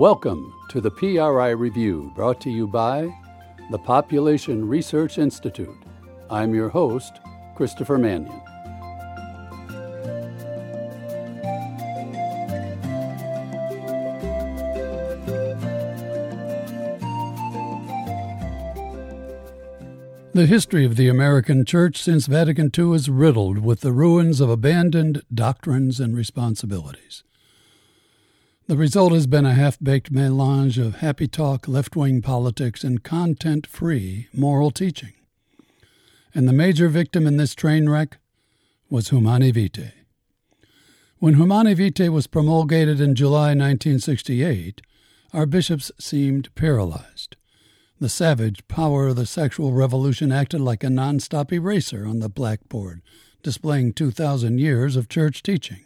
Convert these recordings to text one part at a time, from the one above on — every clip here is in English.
Welcome to the PRI Review, brought to you by the Population Research Institute. I'm your host, Christopher Mannion. The history of the American Church since Vatican II is riddled with the ruins of abandoned doctrines and responsibilities. The result has been a half-baked melange of happy talk, left-wing politics, and content-free moral teaching. And the major victim in this train wreck was Humanae Vitae. When Humanae Vitae was promulgated in July 1968, our bishops seemed paralyzed. The savage power of the sexual revolution acted like a nonstop eraser on the blackboard, displaying 2,000 years of church teaching.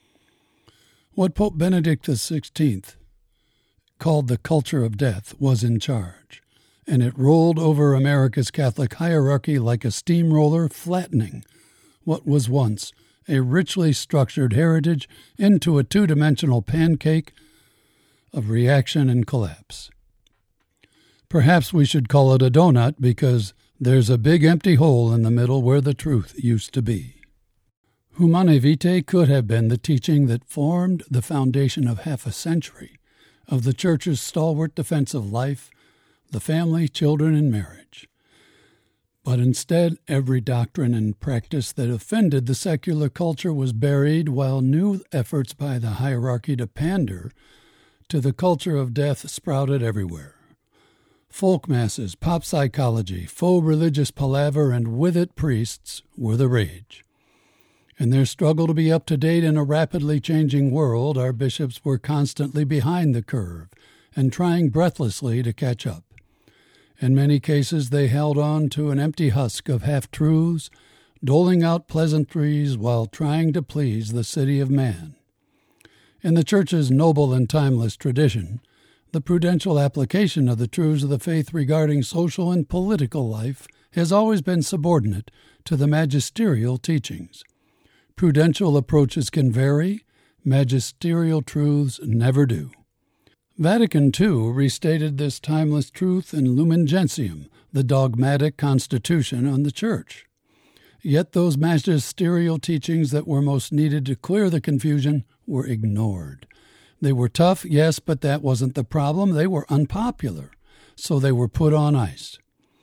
What Pope Benedict XVI called the culture of death was in charge, and it rolled over America's Catholic hierarchy like a steamroller, flattening what was once a richly structured heritage into a two-dimensional pancake of reaction and collapse. Perhaps we should call it a donut because there's a big empty hole in the middle where the truth used to be. Humanae Vitae could have been the teaching that formed the foundation of half a century of the Church's stalwart defense of life, the family, children, and marriage. But instead, every doctrine and practice that offended the secular culture was buried, while new efforts by the hierarchy to pander to the culture of death sprouted everywhere. Folk masses, pop psychology, faux religious palaver, and with it priests were the rage. In their struggle to be up to date in a rapidly changing world, our bishops were constantly behind the curve and trying breathlessly to catch up. In many cases, they held on to an empty husk of half-truths, doling out pleasantries while trying to please the city of man. In the Church's noble and timeless tradition, the prudential application of the truths of the faith regarding social and political life has always been subordinate to the magisterial teachings. Prudential approaches can vary, magisterial truths never do. Vatican II restated this timeless truth in Lumen Gentium, the dogmatic constitution on the Church. Yet those magisterial teachings that were most needed to clear the confusion were ignored. They were tough, yes, but that wasn't the problem. They were unpopular, so they were put on ice.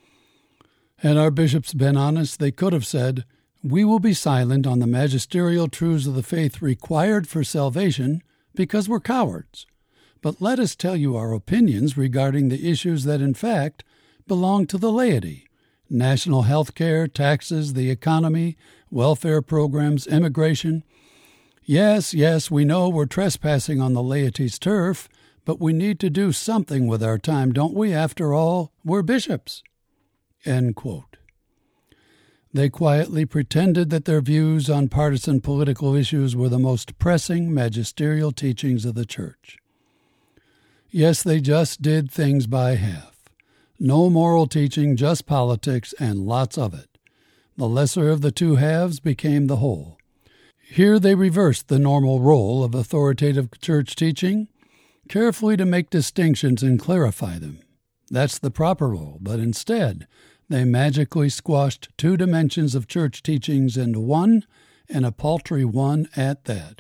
Had our bishops been honest, they could have said, "We will be silent on the magisterial truths of the faith required for salvation because we're cowards. But let us tell you our opinions regarding the issues that, in fact, belong to the laity: national health care, taxes, the economy, welfare programs, immigration. Yes, we know we're trespassing on the laity's turf, but we need to do something with our time, don't we? After all, we're bishops." End quote. They quietly pretended that their views on partisan political issues were the most pressing magisterial teachings of the Church. Yes, they just did things by half. No moral teaching, just politics, and lots of it. The lesser of the two halves became the whole. Here they reversed the normal role of authoritative church teaching, carefully to make distinctions and clarify them. That's the proper role, but instead they magically squashed two dimensions of church teachings into one, and a paltry one at that.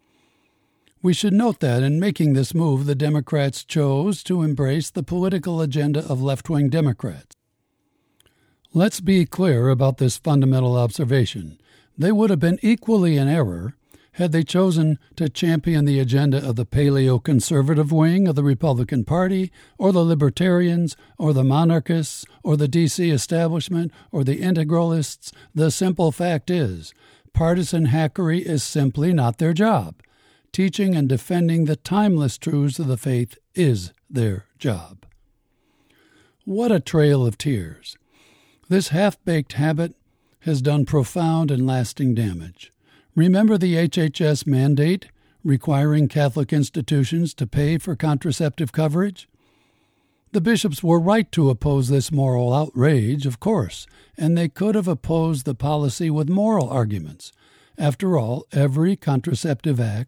We should note that in making this move, the Democrats chose to embrace the political agenda of left-wing Democrats. Let's be clear about this fundamental observation. They would have been equally in error had they chosen to champion the agenda of the paleo-conservative wing of the Republican Party, or the libertarians, or the monarchists, or the D.C. establishment, or the integralists. The simple fact is, partisan hackery is simply not their job. Teaching and defending the timeless truths of the faith is their job. What a trail of tears. This half-baked habit has done profound and lasting damage. Remember the HHS mandate requiring Catholic institutions to pay for contraceptive coverage? The bishops were right to oppose this moral outrage, of course, and they could have opposed the policy with moral arguments. After all, every contraceptive act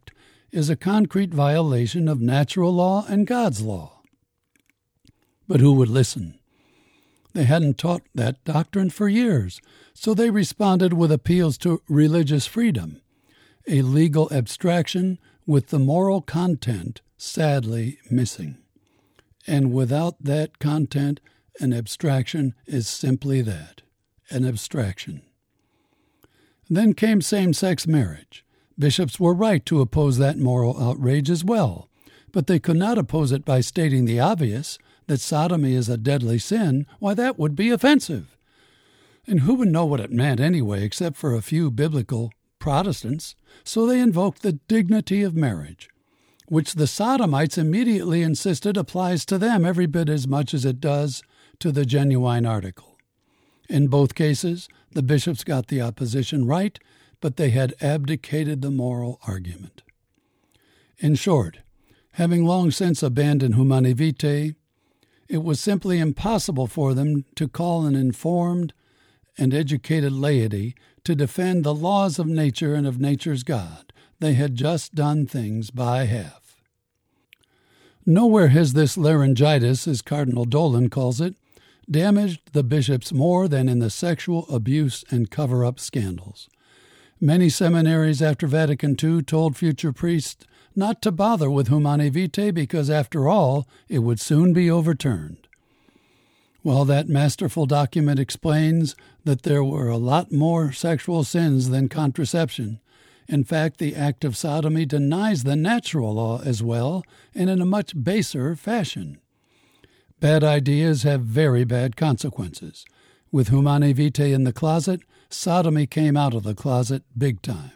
is a concrete violation of natural law and God's law. But who would listen? They hadn't taught that doctrine for years, so they responded with appeals to religious freedom, a legal abstraction with the moral content sadly missing. And without that content, an abstraction is simply that, an abstraction. Then came same-sex marriage. Bishops were right to oppose that moral outrage as well, but they could not oppose it by stating the obvious, that sodomy is a deadly sin. Why, that would be offensive. And who would know what it meant anyway, except for a few biblical Protestants? So they invoked the dignity of marriage, which the sodomites immediately insisted applies to them every bit as much as it does to the genuine article. In both cases, the bishops got the opposition right, but they had abdicated the moral argument. In short, having long since abandoned Humanae Vitae, it was simply impossible for them to call an informed and educated laity to defend the laws of nature and of nature's God. They had just done things by half. Nowhere has this laryngitis, as Cardinal Dolan calls it, damaged the bishops more than in the sexual abuse and cover-up scandals. Many seminaries after Vatican II told future priests not to bother with Humanae Vitae because, after all, it would soon be overturned. While that masterful document explains that there were a lot more sexual sins than contraception, in fact, the act of sodomy denies the natural law as well, and in a much baser fashion. Bad ideas have very bad consequences. With Humanae Vitae in the closet, sodomy came out of the closet big time.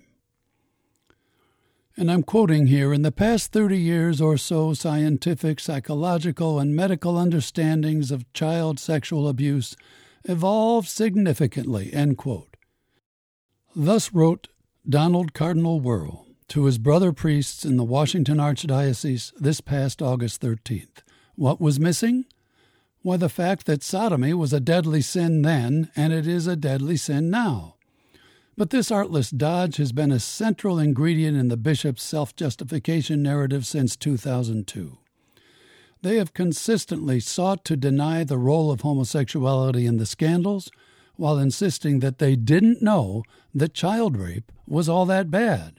And I'm quoting here, in the past 30 years or so, scientific, psychological, and medical understandings of child sexual abuse evolved significantly, end quote. Thus wrote Donald Cardinal Wuerl to his brother priests in the Washington Archdiocese this past August 13th. What was missing? Why, the fact that sodomy was a deadly sin then, and it is a deadly sin now. But this artless dodge has been a central ingredient in the bishops' self-justification narrative since 2002. They have consistently sought to deny the role of homosexuality in the scandals, while insisting that they didn't know that child rape was all that bad.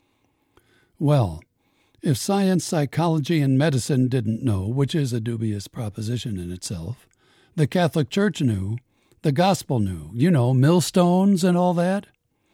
Well, if science, psychology, and medicine didn't know, which is a dubious proposition in itself, the Catholic Church knew, the Gospel knew, millstones and all that.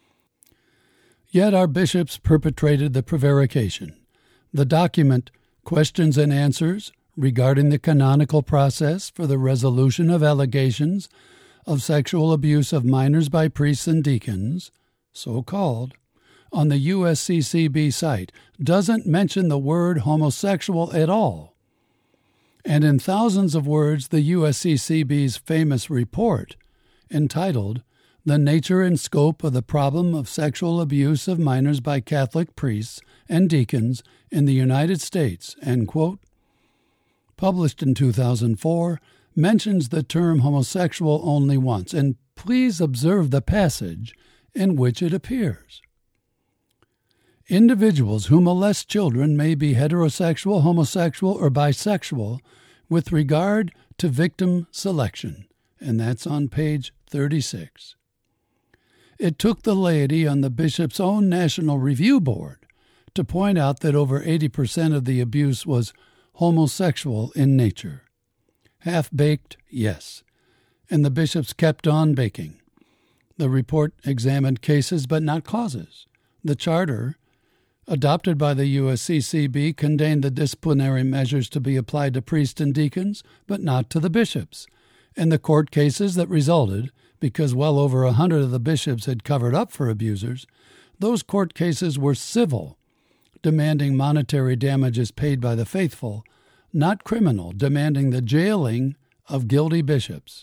Yet our bishops perpetrated the prevarication. The document, Questions and Answers regarding the canonical process for the resolution of allegations of sexual abuse of minors by priests and deacons, so-called, on the USCCB site, doesn't mention the word homosexual at all. And in thousands of words, the USCCB's famous report, entitled The Nature and Scope of the Problem of Sexual Abuse of Minors by Catholic Priests and Deacons in the United States, end quote, published in 2004, mentions the term homosexual only once, and please observe the passage in which it appears. Individuals who molest children may be heterosexual, homosexual, or bisexual with regard to victim selection, and that's on page 36. It took the laity on the bishop's own National Review Board to point out that over 80% of the abuse was homosexual in nature. Half-baked, yes, and the bishops kept on baking. The report examined cases but not causes. The charter, adopted by the USCCB, contained the disciplinary measures to be applied to priests and deacons, but not to the bishops. And the court cases that resulted, because well over 100 of the bishops had covered up for abusers, those court cases were civil, demanding monetary damages paid by the faithful, not criminal, demanding the jailing of guilty bishops.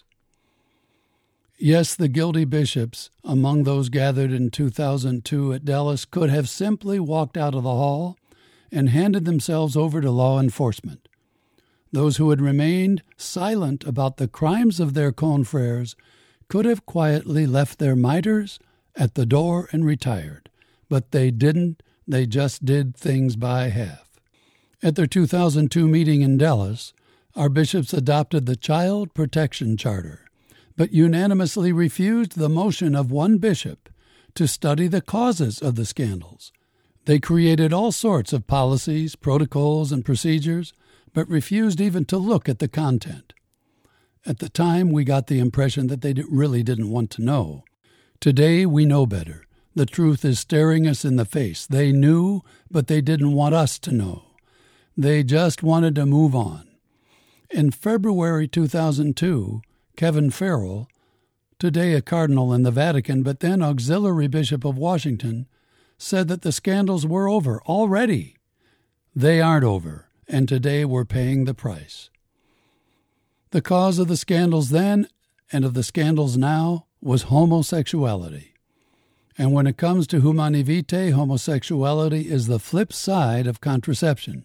Yes, the guilty bishops, among those gathered in 2002 at Dallas, could have simply walked out of the hall and handed themselves over to law enforcement. Those who had remained silent about the crimes of their confreres could have quietly left their mitres at the door and retired, but they didn't. They just did things by half. At their 2002 meeting in Dallas, our bishops adopted the Child Protection Charter, but unanimously refused the motion of one bishop to study the causes of the scandals. They created all sorts of policies, protocols, and procedures, but refused even to look at the content. At the time, we got the impression that they really didn't want to know. Today, we know better. The truth is staring us in the face. They knew, but they didn't want us to know. They just wanted to move on. In February 2002, Kevin Farrell, today a cardinal in the Vatican but then auxiliary bishop of Washington, said that the scandals were over already. They aren't over, and today we're paying the price. The cause of the scandals then and of the scandals now was homosexuality. And when it comes to Humanae Vitae, homosexuality is the flip side of contraception.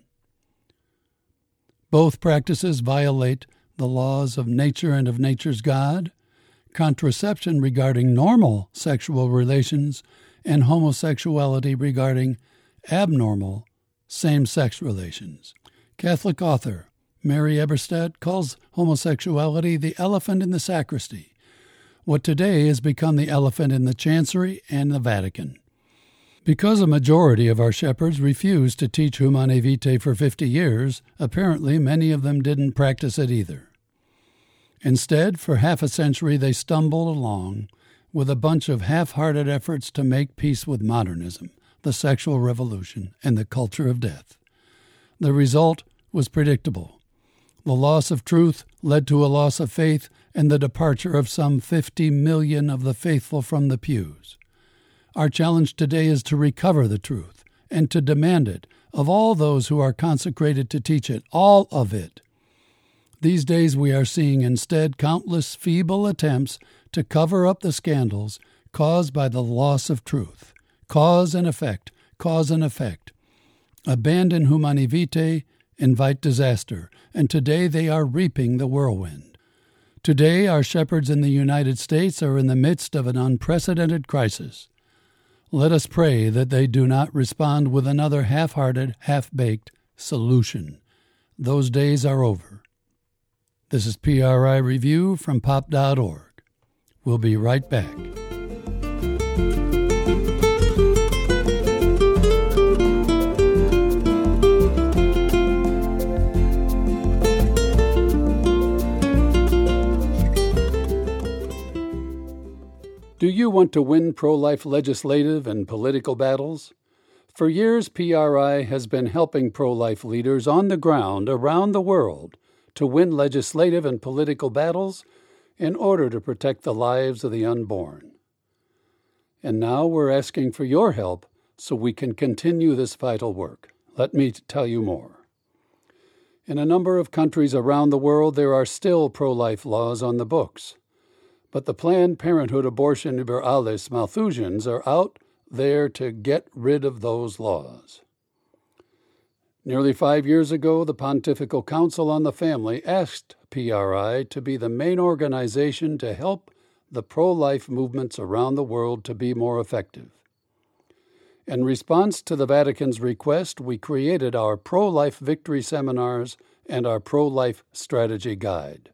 Both practices violate the laws of nature and of nature's God, contraception regarding normal sexual relations, and homosexuality regarding abnormal same-sex relations. Catholic author Mary Eberstadt calls homosexuality the elephant in the sacristy, what today has become the elephant in the chancery and the Vatican. Because a majority of our shepherds refused to teach Humanae Vitae for 50 years, apparently many of them didn't practice it either. Instead, for half a century they stumbled along with a bunch of half-hearted efforts to make peace with modernism, the sexual revolution, and the culture of death. The result was predictable. The loss of truth led to a loss of faith and the departure of some 50 million of the faithful from the pews. Our challenge today is to recover the truth and to demand it of all those who are consecrated to teach it, all of it. These days we are seeing instead countless feeble attempts to cover up the scandals caused by the loss of truth. Cause and effect, cause and effect. Abandon Humanae Vitae, invite disaster, and today they are reaping the whirlwind. Today our shepherds in the United States are in the midst of an unprecedented crisis. Let us pray that they do not respond with another half-hearted, half-baked solution. Those days are over. This is PRI Review from pop.org. We'll be right back. Do you want to win pro-life legislative and political battles? For years, PRI has been helping pro-life leaders on the ground around the world to win legislative and political battles in order to protect the lives of the unborn. And now we're asking for your help so we can continue this vital work. Let me tell you more. In a number of countries around the world, there are still pro-life laws on the books. But the Planned Parenthood abortion über alles Malthusians are out there to get rid of those laws. Nearly 5 years ago, the Pontifical Council on the Family asked PRI to be the main organization to help the pro-life movements around the world to be more effective. In response to the Vatican's request, we created our Pro-Life Victory Seminars and our Pro-Life Strategy Guide.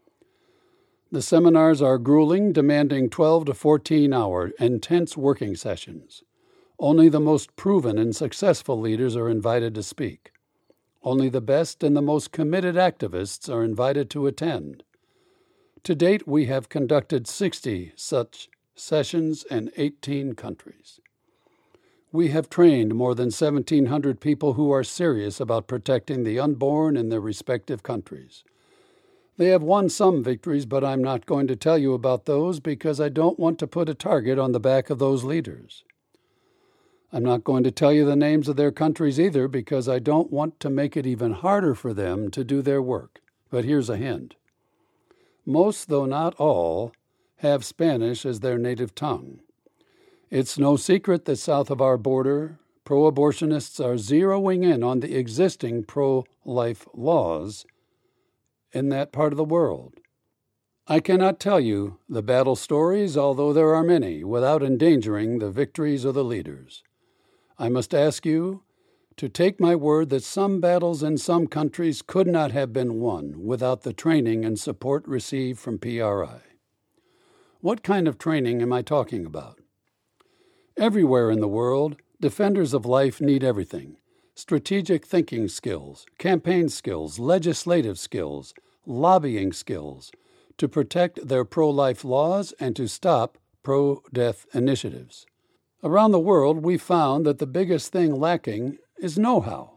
The seminars are grueling, demanding 12 to 14-hour intense working sessions. Only the most proven and successful leaders are invited to speak. Only the best and the most committed activists are invited to attend. To date, we have conducted 60 such sessions in 18 countries. We have trained more than 1,700 people who are serious about protecting the unborn in their respective countries. They have won some victories, but I'm not going to tell you about those because I don't want to put a target on the back of those leaders. I'm not going to tell you the names of their countries either because I don't want to make it even harder for them to do their work. But here's a hint. Most, though not all, have Spanish as their native tongue. It's no secret that south of our border, pro-abortionists are zeroing in on the existing pro-life laws in that part of the world. I cannot tell you the battle stories, although there are many, without endangering the victories of the leaders. I must ask you to take my word that some battles in some countries could not have been won without the training and support received from PRI. What kind of training am I talking about? Everywhere in the world, defenders of life need everything: strategic thinking skills, campaign skills, legislative skills, lobbying skills, to protect their pro-life laws and to stop pro-death initiatives. Around the world, we found that the biggest thing lacking is know-how.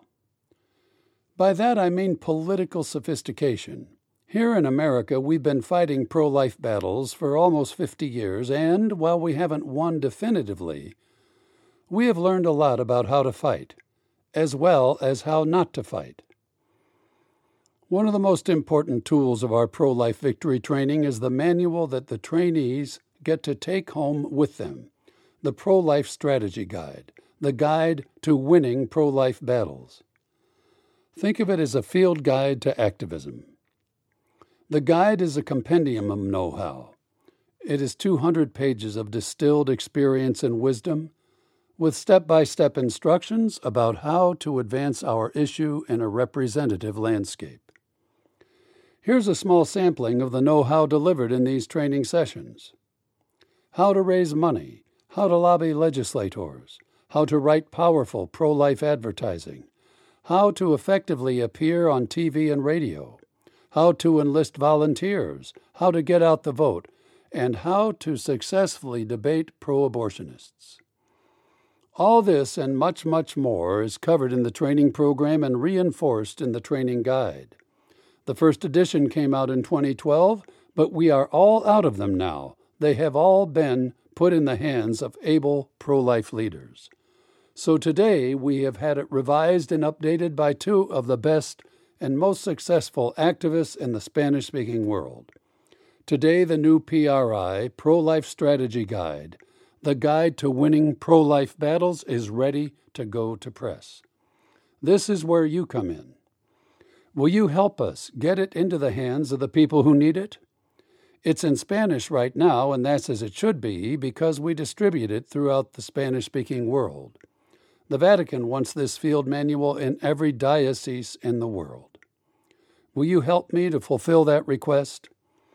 By that I mean political sophistication. Here in America, we've been fighting pro-life battles for almost 50 years, and while we haven't won definitively, we have learned a lot about how to fight, as well as how not to fight. One of the most important tools of our pro-life victory training is the manual that the trainees get to take home with them, the Pro-Life Strategy Guide, the guide to winning pro-life battles. Think of it as a field guide to activism. The guide is a compendium of know-how. It is 200 pages of distilled experience and wisdom, with step-by-step instructions about how to advance our issue in a representative landscape. Here's a small sampling of the know-how delivered in these training sessions. How to raise money, how to lobby legislators, how to write powerful pro-life advertising, how to effectively appear on TV and radio, how to enlist volunteers, how to get out the vote, and how to successfully debate pro-abortionists. All this and much, much more is covered in the training program and reinforced in the training guide. The first edition came out in 2012, but we are all out of them now. They have all been put in the hands of able pro-life leaders. So today we have had it revised and updated by two of the best and most successful activists in the Spanish-speaking world. Today the new PRI, Pro-Life Strategy Guide, the guide to winning pro-life battles, is ready to go to press. This is where you come in. Will you help us get it into the hands of the people who need it? It's in Spanish right now, and that's as it should be because we distribute it throughout the Spanish-speaking world. The Vatican wants this field manual in every diocese in the world. Will you help me to fulfill that request?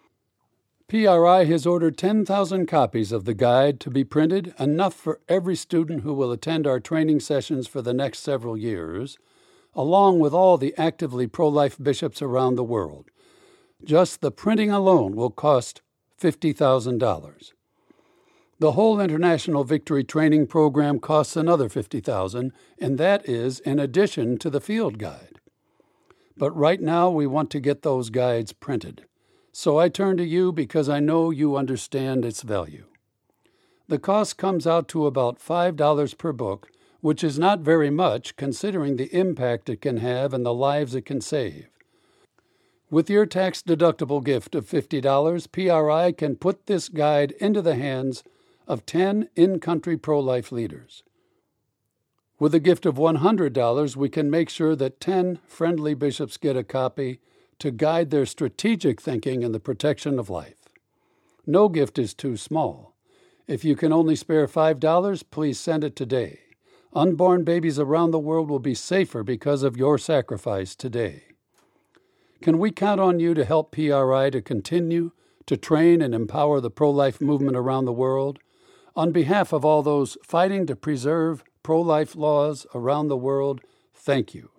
PRI has ordered 10,000 copies of the guide to be printed, enough for every student who will attend our training sessions for the next several years, along with all the actively pro-life bishops around the world. Just the printing alone will cost $50,000. The whole International Victory Training Program costs another $50,000, and that is in addition to the field guide. But right now we want to get those guides printed. So I turn to you because I know you understand its value. The cost comes out to about $5 per book, which is not very much considering the impact it can have and the lives it can save. With your tax-deductible gift of $50, PRI can put this guide into the hands of 10 in-country pro-life leaders. With a gift of $100, we can make sure that 10 friendly bishops get a copy to guide their strategic thinking in the protection of life. No gift is too small. If you can only spare $5, please send it today. Unborn babies around the world will be safer because of your sacrifice today. Can we count on you to help PRI to continue to train and empower the pro-life movement around the world? On behalf of all those fighting to preserve pro-life laws around the world, thank you.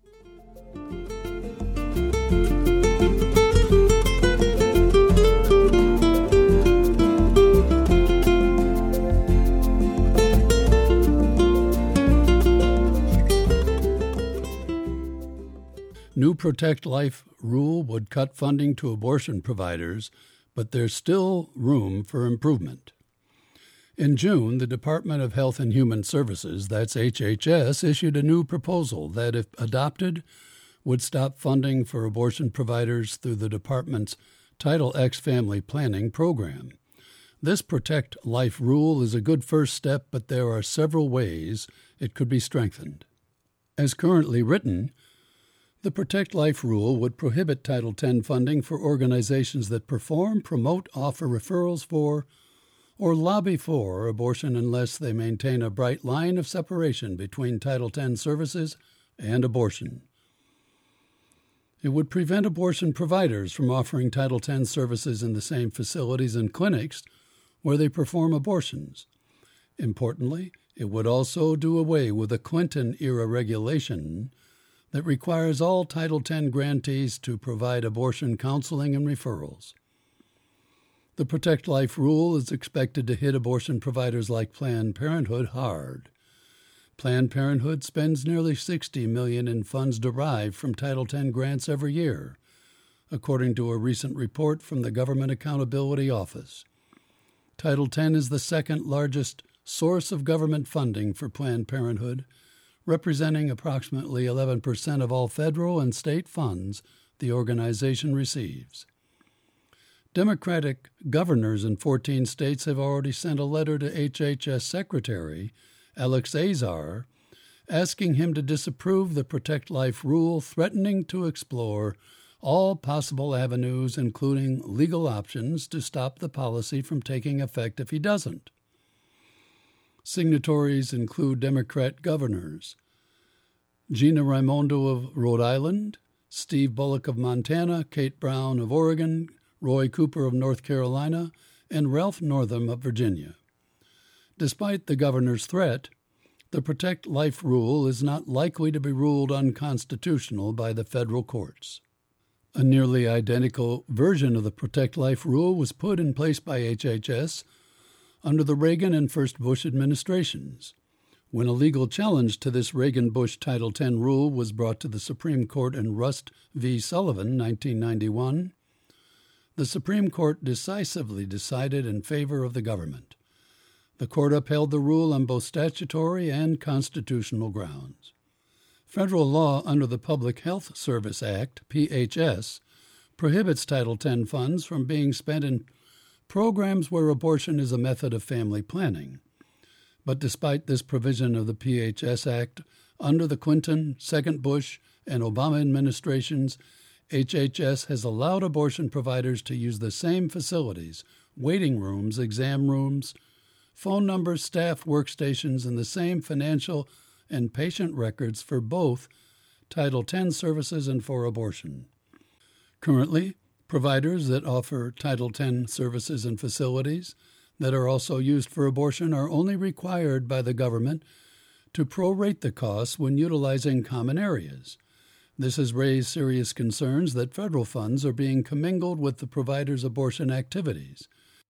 New Protect Life rule would cut funding to abortion providers, but there's still room for improvement. In June, the Department of Health and Human Services, that's HHS, issued a new proposal that, if adopted, would stop funding for abortion providers through the department's Title X Family Planning program. This Protect Life rule is a good first step, but there are several ways it could be strengthened. As currently written, the Protect Life rule would prohibit Title X funding for organizations that perform, promote, offer referrals for, or lobby for abortion unless they maintain a bright line of separation between Title X services and abortion. It would prevent abortion providers from offering Title X services in the same facilities and clinics where they perform abortions. Importantly, it would also do away with the Clinton-era regulation that requires all Title X grantees to provide abortion counseling and referrals. The Protect Life rule is expected to hit abortion providers like Planned Parenthood hard. Planned Parenthood spends nearly $60 million in funds derived from Title X grants every year, according to a recent report from the Government Accountability Office. Title X is the second largest source of government funding for Planned Parenthood, representing approximately 11% of all federal and state funds the organization receives. Democratic governors in 14 states have already sent a letter to HHS Secretary Alex Azar, asking him to disapprove the Protect Life rule, threatening to explore all possible avenues, including legal options, to stop the policy from taking effect if he doesn't. Signatories include Democrat governors Gina Raimondo of Rhode Island, Steve Bullock of Montana, Kate Brown of Oregon, Roy Cooper of North Carolina, and Ralph Northam of Virginia. Despite the governor's threat, the Protect Life rule is not likely to be ruled unconstitutional by the federal courts. A nearly identical version of the Protect Life rule was put in place by HHS under the Reagan and first Bush administrations. When a legal challenge to this Reagan-Bush Title X rule was brought to the Supreme Court in Rust v. Sullivan, 1991, the Supreme Court decisively decided in favor of the government. The court upheld the rule on both statutory and constitutional grounds. Federal law under the Public Health Service Act, PHS, prohibits Title X funds from being spent in programs where abortion is a method of family planning. But despite this provision of the PHS Act, under the Clinton, Second Bush, and Obama administrations, HHS has allowed abortion providers to use the same facilities, waiting rooms, exam rooms, phone numbers, staff workstations, and the same financial and patient records for both Title X services and for abortion. Currently, providers that offer Title X services and facilities that are also used for abortion are only required by the government to prorate the costs when utilizing common areas. This has raised serious concerns that federal funds are being commingled with the provider's abortion activities.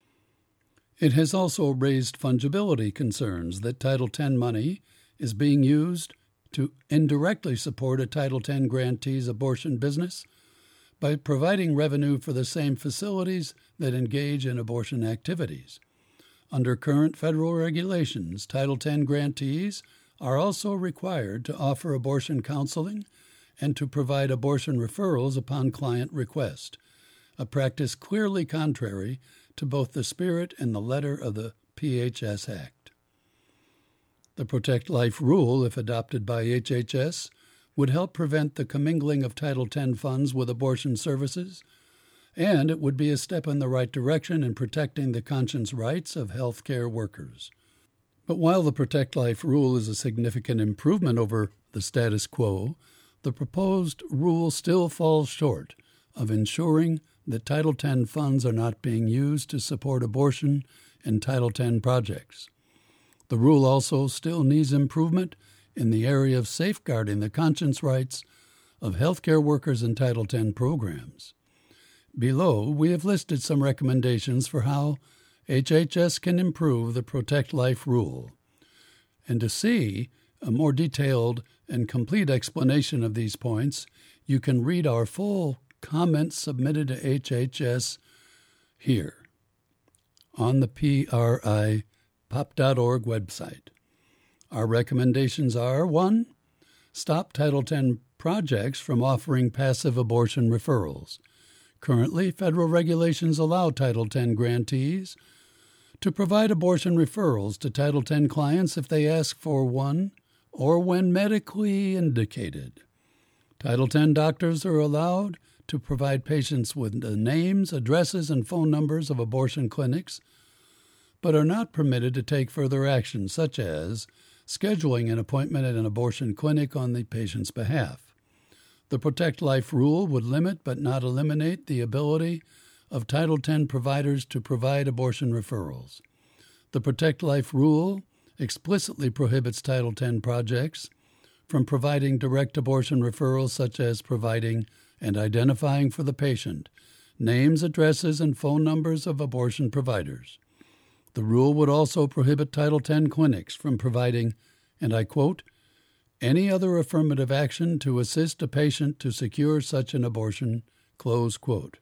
It has also raised fungibility concerns that Title X money is being used to indirectly support a Title X grantee's abortion business by providing revenue for the same facilities that engage in abortion activities. Under current federal regulations, Title X grantees are also required to offer abortion counseling and to provide abortion referrals upon client request, a practice clearly contrary to both the spirit and the letter of the PHS Act. The Protect Life rule, if adopted by HHS, would help prevent the commingling of Title X funds with abortion services, and it would be a step in the right direction in protecting the conscience rights of health care workers. But while the Protect Life rule is a significant improvement over the status quo, the proposed rule still falls short of ensuring that Title X funds are not being used to support abortion and Title X projects. The rule also still needs improvement in the area of safeguarding the conscience rights of healthcare workers in Title X programs. Below, we have listed some recommendations for how HHS can improve the Protect Life rule. And to see a more detailed and complete explanation of these points, you can read our full comments submitted to HHS here on the PRI POP.org website. Our recommendations are: 1. Stop Title X projects from offering passive abortion referrals. Currently, federal regulations allow Title X grantees to provide abortion referrals to Title X clients if they ask for one or when medically indicated. Title X doctors are allowed to provide patients with the names, addresses, and phone numbers of abortion clinics but are not permitted to take further action, such as scheduling an appointment at an abortion clinic on the patient's behalf. The Protect Life rule would limit but not eliminate the ability of Title X providers to provide abortion referrals. The Protect Life rule explicitly prohibits Title X projects from providing direct abortion referrals, such as providing and identifying for the patient names, addresses, and phone numbers of abortion providers. The rule would also prohibit Title X clinics from providing, and I quote, any other affirmative action to assist a patient to secure such an abortion, close quote.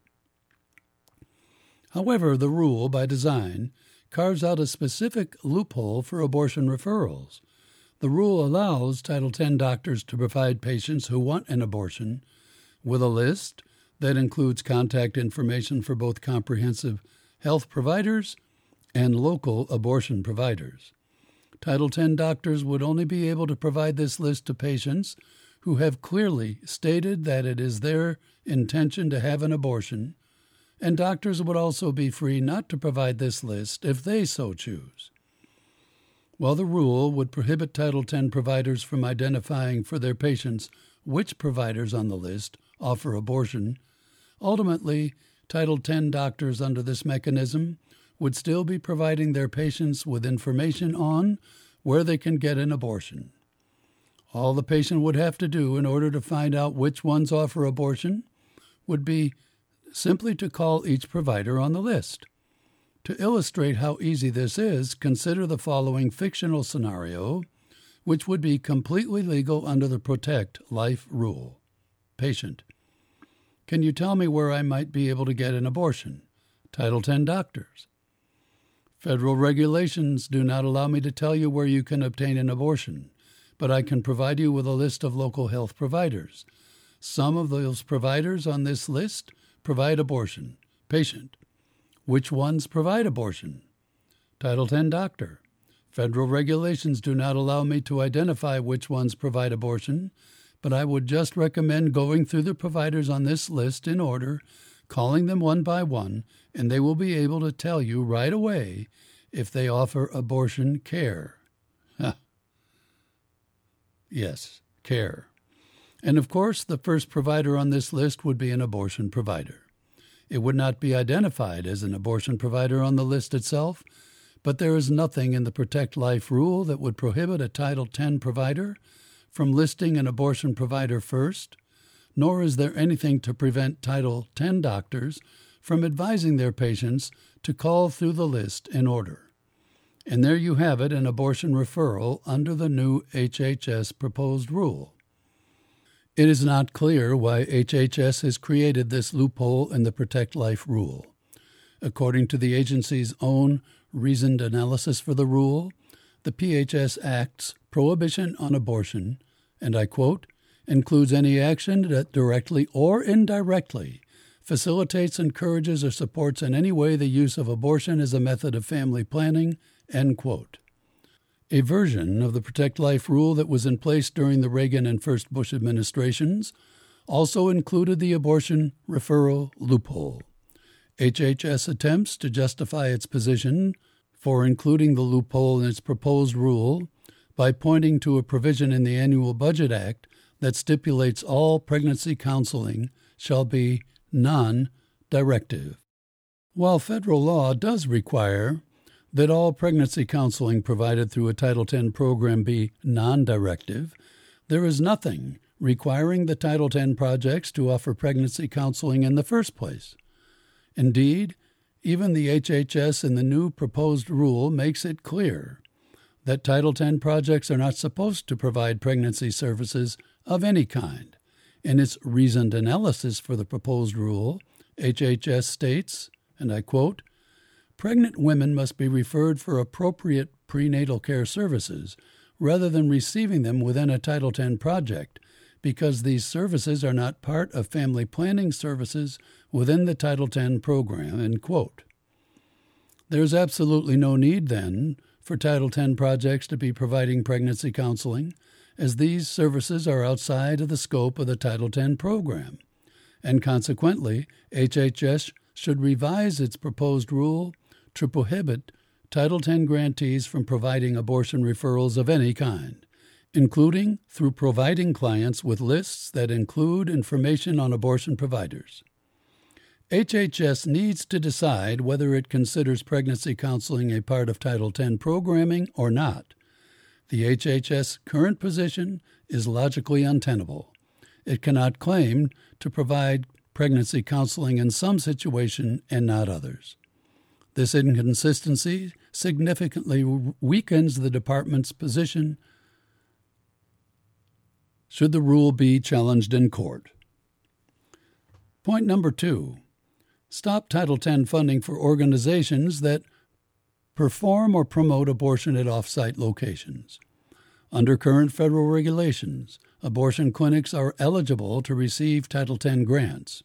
However, the rule, by design, carves out a specific loophole for abortion referrals. The rule allows Title X doctors to provide patients who want an abortion with a list that includes contact information for both comprehensive health providers and local abortion providers. Title X doctors would only be able to provide this list to patients who have clearly stated that it is their intention to have an abortion, and doctors would also be free not to provide this list if they so choose. While the rule would prohibit Title X providers from identifying for their patients which providers on the list offer abortion, ultimately, Title X doctors under this mechanism would still be providing their patients with information on where they can get an abortion. All the patient would have to do in order to find out which ones offer abortion would be simply to call each provider on the list. To illustrate how easy this is, consider the following fictional scenario, which would be completely legal under the Protect Life rule. Patient: can you tell me where I might be able to get an abortion? Title X doctors: federal regulations do not allow me to tell you where you can obtain an abortion, but I can provide you with a list of local health providers. Some of those providers on this list provide abortion. Patient: which ones provide abortion? Title X doctor: federal regulations do not allow me to identify which ones provide abortion, but I would just recommend going through the providers on this list in order, calling them one by one, and they will be able to tell you right away if they offer abortion care. Yes, care. And of course, the first provider on this list would be an abortion provider. It would not be identified as an abortion provider on the list itself, but there is nothing in the Protect Life rule that would prohibit a Title X provider from listing an abortion provider first, nor is there anything to prevent Title X doctors from advising their patients to call through the list in order. And there you have it, an abortion referral under the new HHS proposed rule. It is not clear why HHS has created this loophole in the Protect Life rule. According to the agency's own reasoned analysis for the rule, the PHS Act's prohibition on abortion, and I quote, includes any action that directly or indirectly facilitates, encourages, or supports in any way the use of abortion as a method of family planning, end quote. A version of the Protect Life rule that was in place during the Reagan and first Bush administrations also included the abortion referral loophole. HHS attempts to justify its position for including the loophole in its proposed rule by pointing to a provision in the Annual Budget Act that stipulates all pregnancy counseling shall be non-directive. While federal law does require that all pregnancy counseling provided through a Title X program be non-directive, there is nothing requiring the Title X projects to offer pregnancy counseling in the first place. Indeed, even the HHS in the new proposed rule makes it clear that Title X projects are not supposed to provide pregnancy services of any kind. In its reasoned analysis for the proposed rule, HHS states, and I quote, pregnant women must be referred for appropriate prenatal care services rather than receiving them within a Title X project, because these services are not part of family planning services within the Title X program, end quote. There's absolutely no need, then, for Title X projects to be providing pregnancy counseling, as these services are outside of the scope of the Title X program, and consequently, HHS should revise its proposed rule to prohibit Title X grantees from providing abortion referrals of any kind, including through providing clients with lists that include information on abortion providers. HHS needs to decide whether it considers pregnancy counseling a part of Title X programming or not. The HHS current position is logically untenable. It cannot claim to provide pregnancy counseling in some situations and not others. This inconsistency significantly weakens the department's position should the rule be challenged in court. Point number 2. Stop Title X funding for organizations that perform or promote abortion at off-site locations. Under current federal regulations, abortion clinics are eligible to receive Title X grants.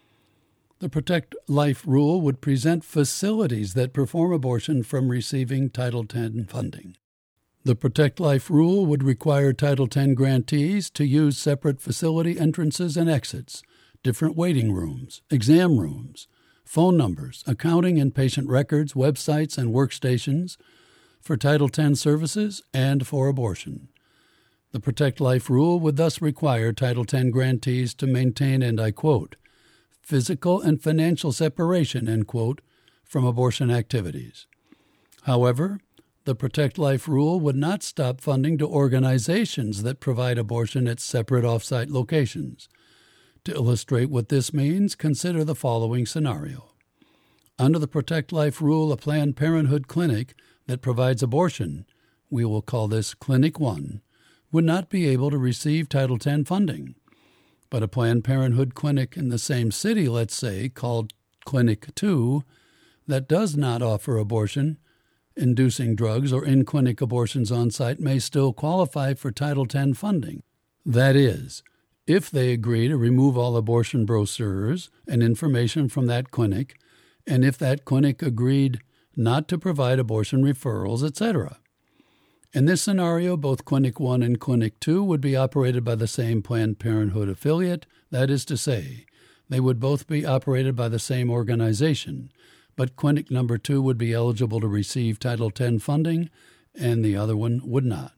The Protect Life rule would prevent facilities that perform abortion from receiving Title X funding. The Protect Life rule would require Title X grantees to use separate facility entrances and exits, different waiting rooms, exam rooms, phone numbers, accounting and patient records, websites, and workstations for Title X services and for abortion. The Protect Life rule would thus require Title X grantees to maintain, and I quote, physical and financial separation, end quote, from abortion activities. However, the Protect Life rule would not stop funding to organizations that provide abortion at separate off-site locations. To illustrate what this means, consider the following scenario. Under the Protect Life rule, a Planned Parenthood clinic that provides abortion, we will call this Clinic 1, would not be able to receive Title X funding. But a Planned Parenthood clinic in the same city, let's say, called Clinic 2, that does not offer abortion-inducing drugs or in-clinic abortions on-site may still qualify for Title X funding. That is, if they agree to remove all abortion brochures and information from that clinic, and if that clinic agreed not to provide abortion referrals, etc. In this scenario, both Clinic 1 and Clinic 2 would be operated by the same Planned Parenthood affiliate, that is to say, they would both be operated by the same organization, but Clinic number 2 would be eligible to receive Title X funding, and the other one would not.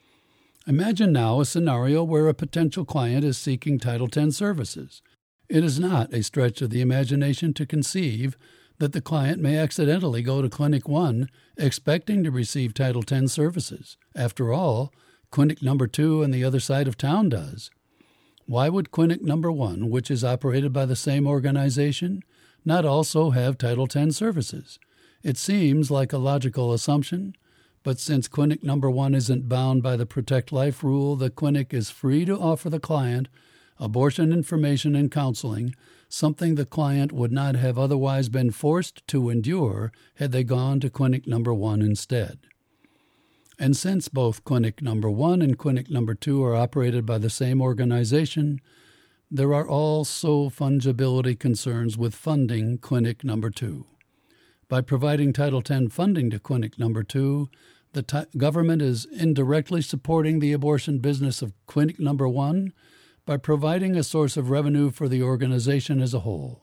Imagine now a scenario where a potential client is seeking Title X services. It is not a stretch of the imagination to conceive that the client may accidentally go to Clinic 1 expecting to receive Title X services. After all, Clinic number 2 on the other side of town does. Why would Clinic number 1, which is operated by the same organization, not also have Title X services? It seems like a logical assumption, but since Clinic number 1 isn't bound by the Protect Life rule, the clinic is free to offer the client abortion information and counseling, something the client would not have otherwise been forced to endure had they gone to Clinic number 1 instead. And since both Clinic number 1 and Clinic number 2 are operated by the same organization, there are also fungibility concerns with funding Clinic number 2. By providing Title X funding to Clinic number 2, the government is indirectly supporting the abortion business of Clinic number 1 by providing a source of revenue for the organization as a whole.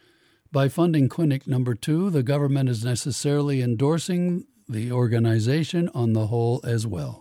By funding Clinic number 2, the government is necessarily endorsing the organization on the whole as well.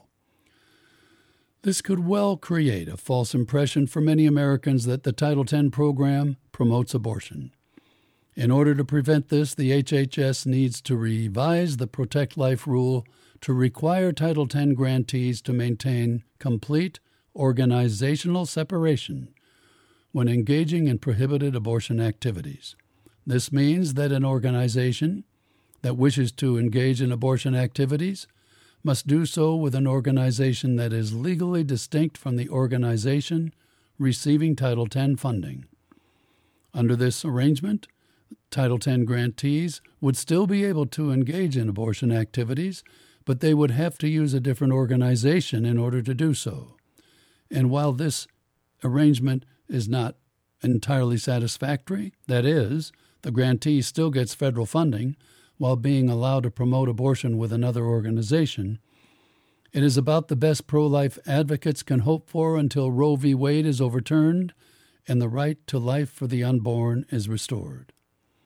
This could well create a false impression for many Americans that the Title X program promotes abortion. In order to prevent this, the HHS needs to revise the Protect Life rule to require Title X grantees to maintain complete organizational separation when engaging in prohibited abortion activities. This means that an organization that wishes to engage in abortion activities must do so with an organization that is legally distinct from the organization receiving Title X funding. Under this arrangement, Title X grantees would still be able to engage in abortion activities, but they would have to use a different organization in order to do so. And while this arrangement is not entirely satisfactory, that is, the grantee still gets federal funding while being allowed to promote abortion with another organization, it is about the best pro-life advocates can hope for until Roe v. Wade is overturned and the right to life for the unborn is restored.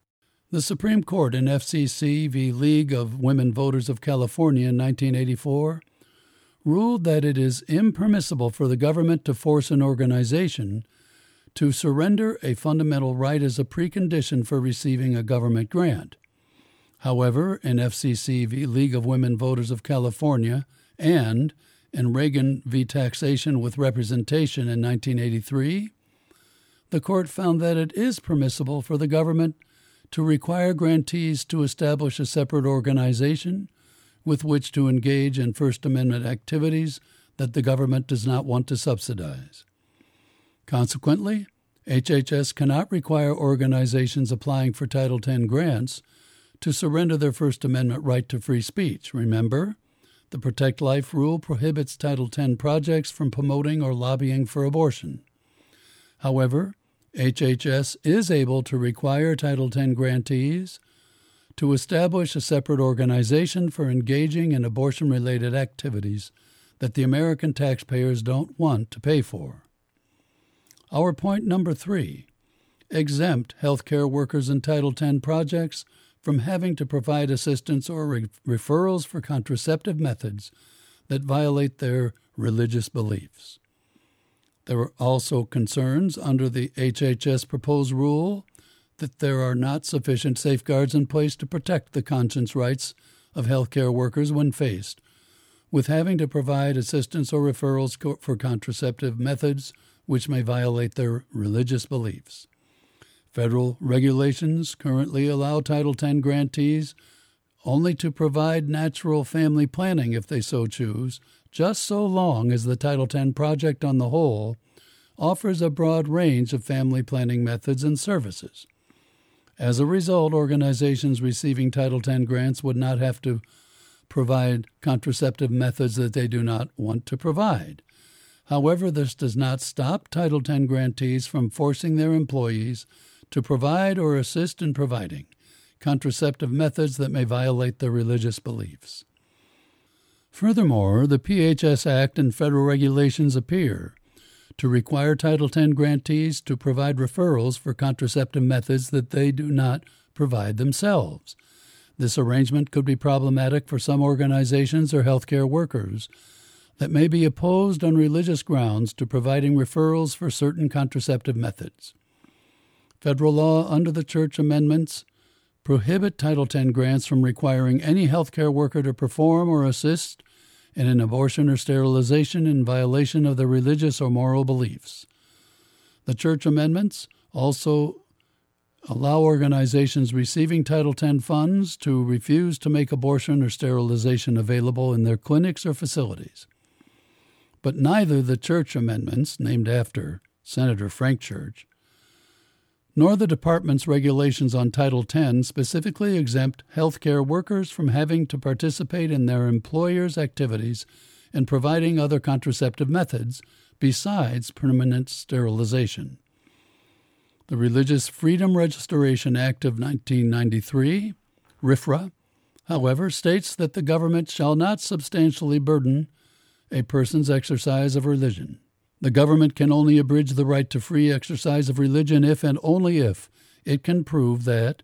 The Supreme Court in FCC v. League of Women Voters of California in 1984 ruled that it is impermissible for the government to force an organization to surrender a fundamental right as a precondition for receiving a government grant. However, in FCC v. League of Women Voters of California and in Reagan v. Taxation with Representation in 1983, the court found that it is permissible for the government to require grantees to establish a separate organization with which to engage in First Amendment activities that the government does not want to subsidize. Consequently, HHS cannot require organizations applying for Title X grants to surrender their First Amendment right to free speech. Remember, the Protect Life rule prohibits Title X projects from promoting or lobbying for abortion. However, HHS is able to require Title X grantees to establish a separate organization for engaging in abortion-related activities that the American taxpayers don't want to pay for. Our point number 3, exempt healthcare workers in Title X projects from having to provide assistance or referrals for contraceptive methods that violate their religious beliefs. There are also concerns under the HHS proposed rule that there are not sufficient safeguards in place to protect the conscience rights of healthcare workers when faced with having to provide assistance or referrals for contraceptive methods which may violate their religious beliefs. Federal regulations currently allow Title X grantees only to provide natural family planning if they so choose, just so long as the Title X project on the whole offers a broad range of family planning methods and services. As a result, organizations receiving Title X grants would not have to provide contraceptive methods that they do not want to provide. However, this does not stop Title X grantees from forcing their employees to provide or assist in providing contraceptive methods that may violate their religious beliefs. Furthermore, the PHS Act and federal regulations appear to require Title X grantees to provide referrals for contraceptive methods that they do not provide themselves. This arrangement could be problematic for some organizations or healthcare workers that may be opposed on religious grounds to providing referrals for certain contraceptive methods. Federal law under the church amendments prohibit Title X grants from requiring any healthcare worker to perform or assist in an abortion or sterilization in violation of their religious or moral beliefs. The church amendments also allow organizations receiving Title X funds to refuse to make abortion or sterilization available in their clinics or facilities. But neither the church amendments, named after Senator Frank Church, nor the department's regulations on Title X specifically exempt healthcare workers from having to participate in their employers' activities in providing other contraceptive methods besides permanent sterilization. The Religious Freedom Restoration Act of 1993, RFRA, however, states that the government shall not substantially burden a person's exercise of religion. The government can only abridge the right to free exercise of religion if and only if it can prove that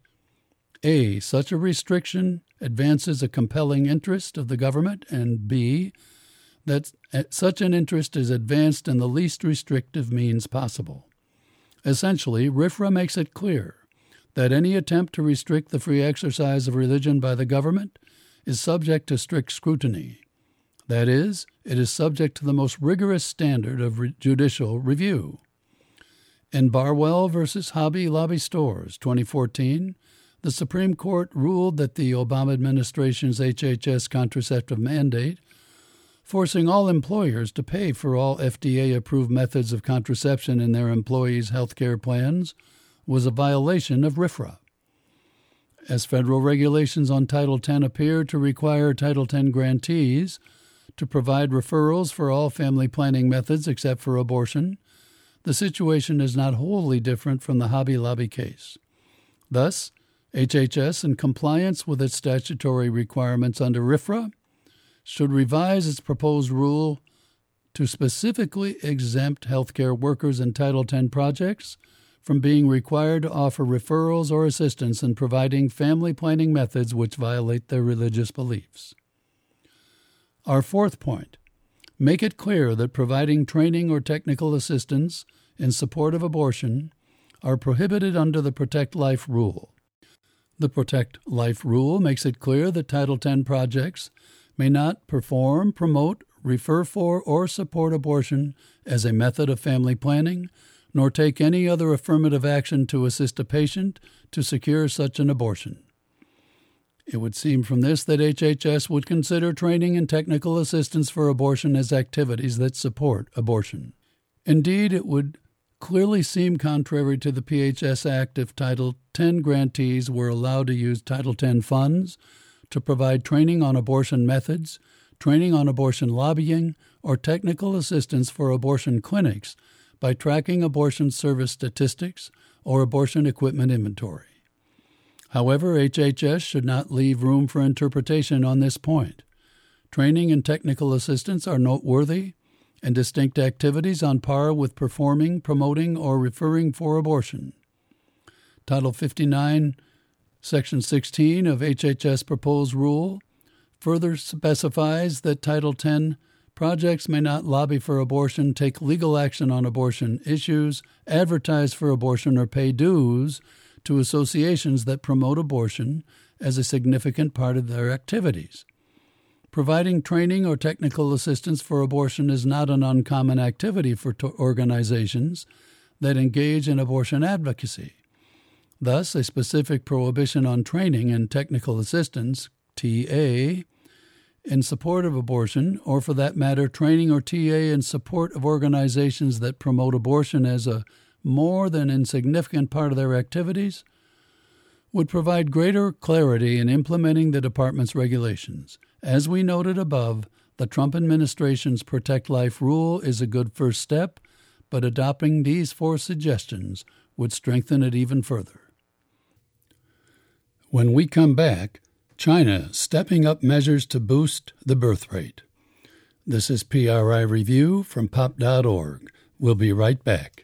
A. Such a restriction advances a compelling interest of the government, and B. That such an interest is advanced in the least restrictive means possible. Essentially, RFRA makes it clear that any attempt to restrict the free exercise of religion by the government is subject to strict scrutiny. That is, it is subject to the most rigorous standard of judicial review. In Barwell v. Hobby Lobby Stores, 2014, the Supreme Court ruled that the Obama administration's HHS contraceptive mandate, forcing all employers to pay for all FDA-approved methods of contraception in their employees' health care plans, was a violation of RFRA. As federal regulations on Title X appear to require Title X grantees to provide referrals for all family planning methods except for abortion, the situation is not wholly different from the Hobby Lobby case. Thus, HHS, in compliance with its statutory requirements under RFRA, should revise its proposed rule to specifically exempt healthcare workers in Title X projects from being required to offer referrals or assistance in providing family planning methods which violate their religious beliefs. Our fourth point, make it clear that providing training or technical assistance in support of abortion are prohibited under the Protect Life Rule. The Protect Life Rule makes it clear that Title X projects may not perform, promote, refer for, or support abortion as a method of family planning, nor take any other affirmative action to assist a patient to secure such an abortion. It would seem from this that HHS would consider training and technical assistance for abortion as activities that support abortion. Indeed, it would clearly seem contrary to the PHS Act if Title X grantees were allowed to use Title X funds to provide training on abortion methods, training on abortion lobbying, or technical assistance for abortion clinics by tracking abortion service statistics or abortion equipment inventory. However, HHS should not leave room for interpretation on this point. Training and technical assistance are noteworthy and distinct activities on par with performing, promoting, or referring for abortion. Title 59, Section 16 of HHS proposed rule further specifies that Title X projects may not lobby for abortion, take legal action on abortion issues, advertise for abortion, or pay dues to associations that promote abortion as a significant part of their activities. Providing training or technical assistance for abortion is not an uncommon activity for organizations that engage in abortion advocacy. Thus, a specific prohibition on training and technical assistance, TA, in support of abortion, or for that matter, training or TA in support of organizations that promote abortion as a more than insignificant part of their activities, would provide greater clarity in implementing the department's regulations. As we noted above, the Trump administration's Protect Life rule is a good first step, but adopting these four suggestions would strengthen it even further. When we come back, China stepping up measures to boost the birth rate. This is PRI Review from pop.org. We'll be right back.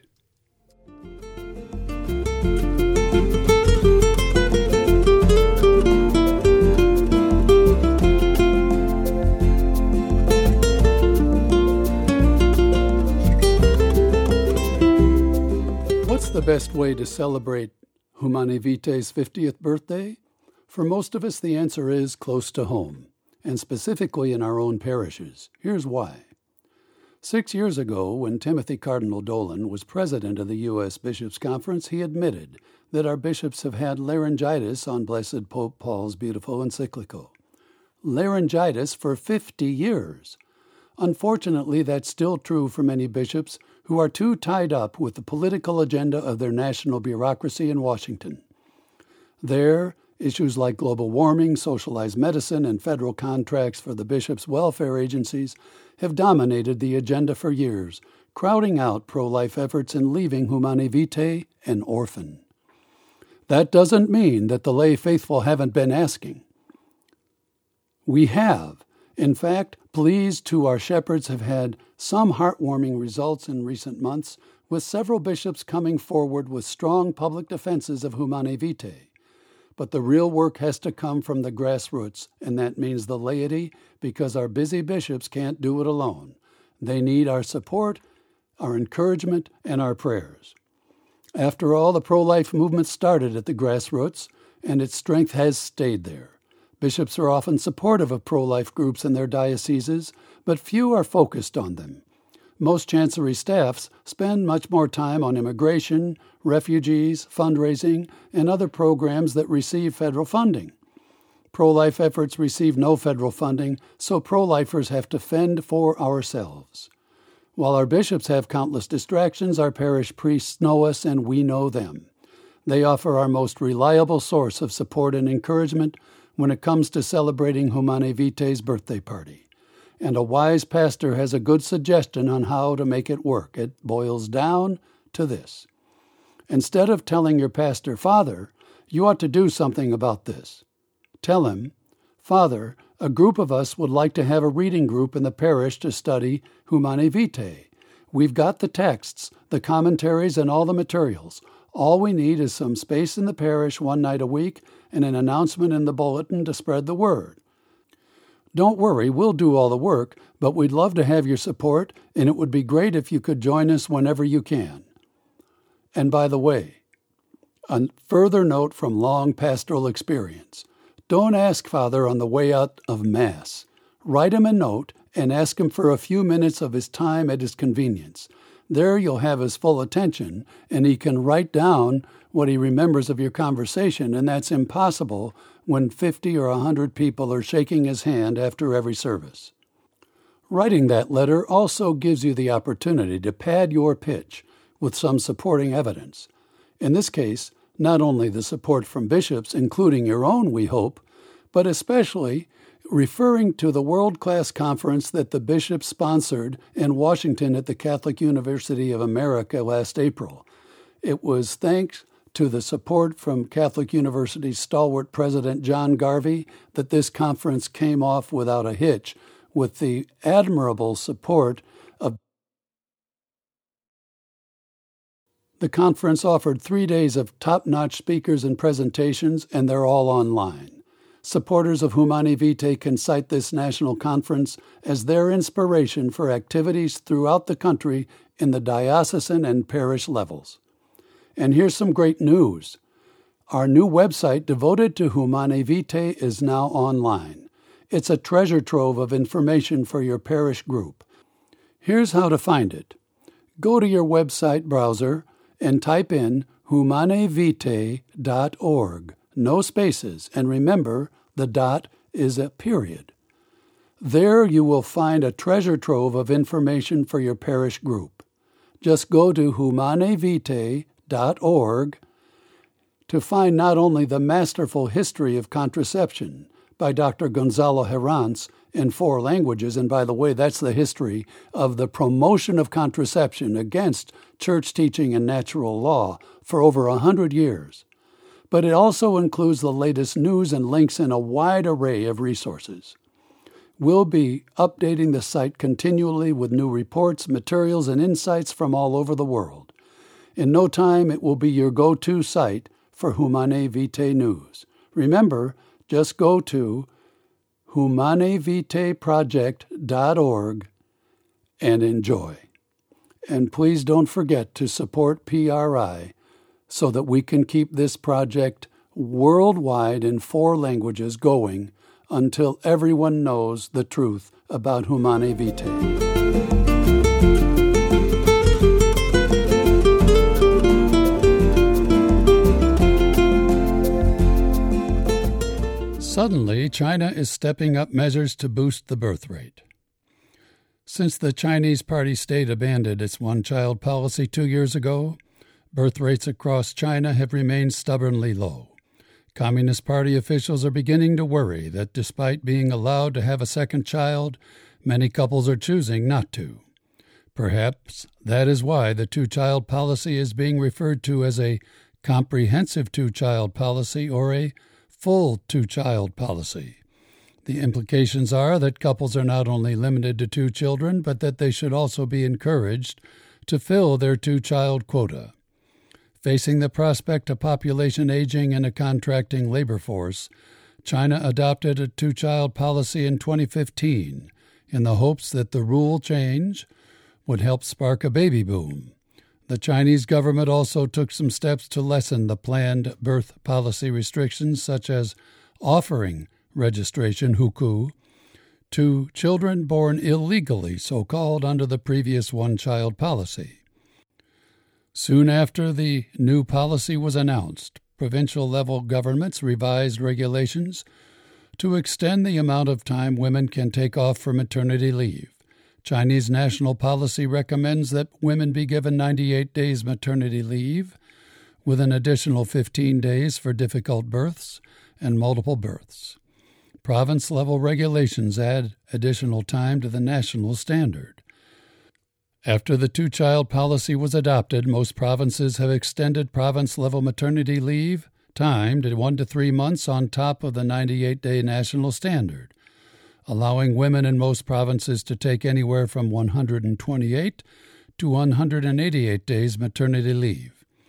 What's the best way to celebrate Humanae Vitae's 50th birthday? For most of us, the answer is close to home, and specifically in our own parishes. Here's why. 6 years ago, when Timothy Cardinal Dolan was president of the U.S. Bishops' Conference, he admitted that our bishops have had laryngitis on Blessed Pope Paul's beautiful encyclical. Laryngitis for 50 years. Unfortunately, that's still true for many bishops who are too tied up with the political agenda of their national bureaucracy in Washington. There, issues like global warming, socialized medicine, and federal contracts for the bishops' welfare agencies have dominated the agenda for years, crowding out pro-life efforts and leaving Humanae Vitae an orphan. That doesn't mean that the lay faithful haven't been asking. We have. In fact, pleas to our shepherds have had some heartwarming results in recent months, with several bishops coming forward with strong public defenses of Humanae Vitae. But the real work has to come from the grassroots, and that means the laity, because our busy bishops can't do it alone. They need our support, our encouragement, and our prayers. After all, the pro-life movement started at the grassroots, and its strength has stayed there. Bishops are often supportive of pro-life groups in their dioceses, but few are focused on them. Most chancery staffs spend much more time on immigration, refugees, fundraising, and other programs that receive federal funding. Pro-life efforts receive no federal funding, so pro-lifers have to fend for ourselves. While our bishops have countless distractions, our parish priests know us and we know them. They offer our most reliable source of support and encouragement when it comes to celebrating Humanae Vitae's birthday party. And a wise pastor has a good suggestion on how to make it work. It boils down to this. Instead of telling your pastor, "Father, you ought to do something about this," tell him, "Father, a group of us would like to have a reading group in the parish to study Humanae Vitae. We've got the texts, the commentaries, and all the materials. All we need is some space in the parish one night a week and an announcement in the bulletin to spread the word. Don't worry, we'll do all the work, but we'd love to have your support, and it would be great if you could join us whenever you can. And by the way, a further note from long pastoral experience. Don't ask Father on the way out of Mass. Write him a note and ask him for a few minutes of his time at his convenience. There you'll have his full attention, and he can write down what he remembers of your conversation, and that's impossible when 50 or 100 people are shaking his hand after every service. Writing that letter also gives you the opportunity to pad your pitch with some supporting evidence. In this case, not only the support from bishops, including your own, we hope, but especially referring to the world-class conference that the bishops sponsored in Washington at the Catholic University of America last April. It was thanks to the support from Catholic University's stalwart president John Garvey that this conference came off without a hitch, with the admirable support of the conference offered 3 days of top-notch speakers and presentations, and they're all online. Supporters of Humanae Vitae can cite this national conference as their inspiration for activities throughout the country in the diocesan and parish levels. And here's some great news. Our new website devoted to Humanae Vitae is now online. It's a treasure trove of information for your parish group. Here's how to find it. Go to your website browser and type in humanevitae.org. No spaces, and remember, the dot is a period. There you will find a treasure trove of information for your parish group. Just go to humanevitae.org to find not only the masterful history of contraception by Dr. Gonzalo Herranz in 4 languages, and by the way, that's the history of the promotion of contraception against church teaching and natural law for over 100 years. But it also includes the latest news and links in a wide array of resources. We'll be updating the site continually with new reports, materials, and insights from all over the world. In no time, it will be your go-to site for Humanae Vitae news. Remember, just go to humanevitaeproject.org and enjoy. And please don't forget to support PRI so that we can keep this project worldwide in 4 languages going until everyone knows the truth about Humanae Vitae. Suddenly, China is stepping up measures to boost the birth rate. Since the Chinese Party state abandoned its one-child policy 2 years ago, birth rates across China have remained stubbornly low. Communist Party officials are beginning to worry that despite being allowed to have a second child, many couples are choosing not to. Perhaps that is why the two-child policy is being referred to as a comprehensive two-child policy or a full two-child policy. The implications are that couples are not only limited to 2 children, but that they should also be encouraged to fill their two-child quota. Facing the prospect of population aging and a contracting labor force, China adopted a two-child policy in 2015 in the hopes that the rule change would help spark a baby boom. The Chinese government also took some steps to lessen the planned birth policy restrictions, such as offering registration hukou to children born illegally, so-called, under the previous one-child policy. Soon after the new policy was announced, provincial-level governments revised regulations to extend the amount of time women can take off for maternity leave. Chinese national policy recommends that women be given 98 days maternity leave, with an additional 15 days for difficult births and multiple births. Province-level regulations add additional time to the national standard. After the two-child policy was adopted, most provinces have extended province-level maternity leave time to 1 to 3 months on top of the 98-day national standard, allowing women in most provinces to take anywhere from 128 to 188 days maternity leave.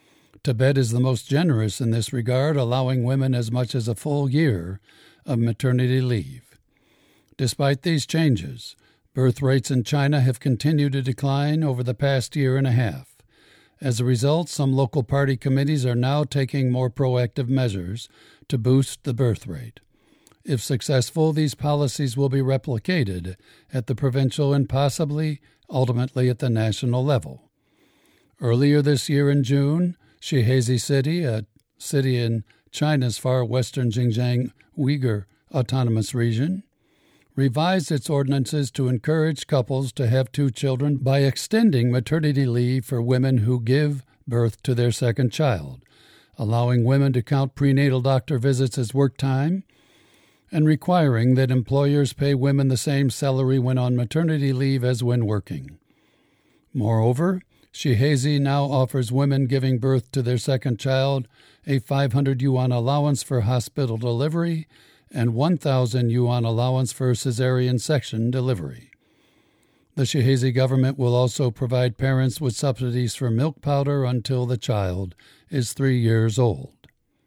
Tibet is the most generous in this regard, allowing women as much as a full year of maternity leave. Despite these changes, birth rates in China have continued to decline over the past year and a half. As a result, some local party committees are now taking more proactive measures to boost the birth rate. If successful, these policies will be replicated at the provincial and possibly, ultimately, at the national level. Earlier this year in June, Shihezi City, a city in China's far western Xinjiang Uyghur Autonomous Region, revised its ordinances to encourage couples to have 2 children by extending maternity leave for women who give birth to their second child, allowing women to count prenatal doctor visits as work time, and requiring that employers pay women the same salary when on maternity leave as when working. Moreover, Shihezi now offers women giving birth to their second child a 500 yuan allowance for hospital delivery and 1,000 yuan allowance for cesarean section delivery. The Shihezi government will also provide parents with subsidies for milk powder until the child is 3 years old.